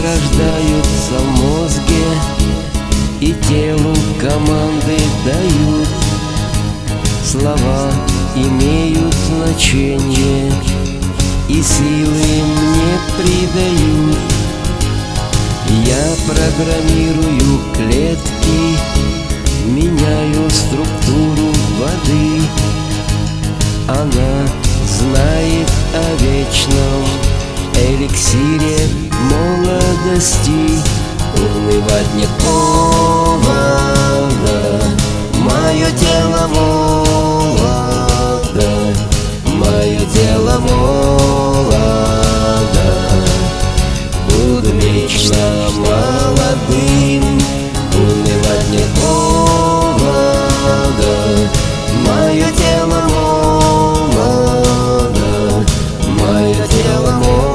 рождаются в мозге и телу команды дают. Слова имеют значение и силы мне придают. Я программирую клетки, меняю структуру воды. Она знает о вечном эликсире молодости. Унывать не повода, мое тело молодо, мое тело молодо. Буду вечно молодым. Унывать не повода, мое тело молодо, мое тело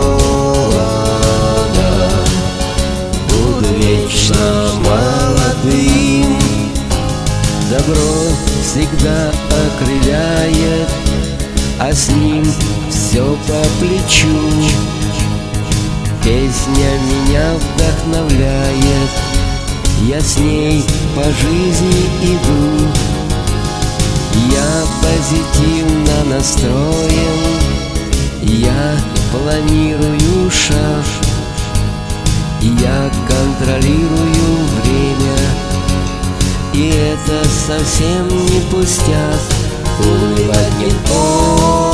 молодо. Буду вечно молодым. Добро всегда окрыляет, а с ним все по плечу. Песня меня вдохновляет, я с ней по жизни иду. Я позитивно настроен, я планирую шаг, я контролирую время, и это совсем не пустяк. Унывать не